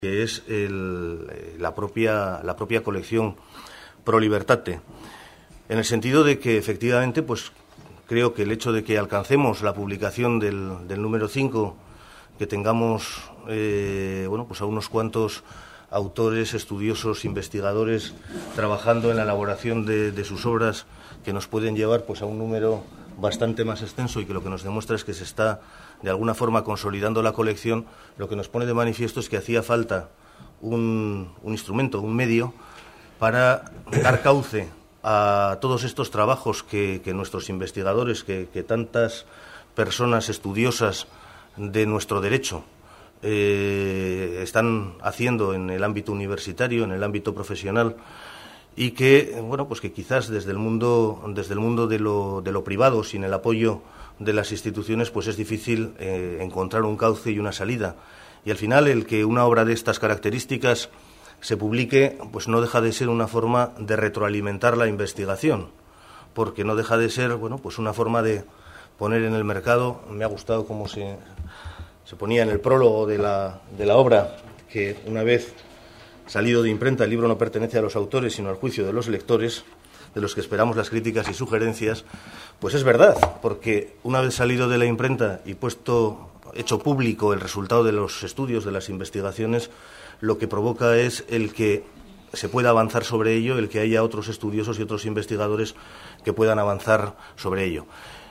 que es la propia colección Pro Libertate, en el sentido de que efectivamente pues creo que el hecho de que alcancemos la publicación del número 5, que tengamos pues a unos cuantos autores, estudiosos, investigadores trabajando en la elaboración de sus obras, que nos pueden llevar pues a un número bastante más extenso, y que lo que nos demuestra es que se está de alguna forma consolidando la colección, lo que nos pone de manifiesto es que hacía falta un instrumento, un medio para dar cauce a todos estos trabajos que nuestros investigadores, que tantas personas estudiosas de nuestro derecho están haciendo en el ámbito universitario, en el ámbito profesional, y que pues que quizás desde el mundo de lo privado, sin el apoyo de las instituciones, pues es difícil encontrar un cauce y una salida. Y al final el que una obra de estas características se publique, pues no deja de ser una forma de retroalimentar la investigación, porque no deja de ser pues una forma de poner en el mercado. Me ha gustado cómo se ponía en el prólogo de la obra que, una vez salido de imprenta, el libro no pertenece a los autores, sino al juicio de los lectores, de los que esperamos las críticas y sugerencias. Pues es verdad, porque una vez salido de la imprenta y hecho público el resultado de los estudios, de las investigaciones, lo que provoca es el que se pueda avanzar sobre ello, el que haya otros estudiosos y otros investigadores que puedan avanzar sobre ello.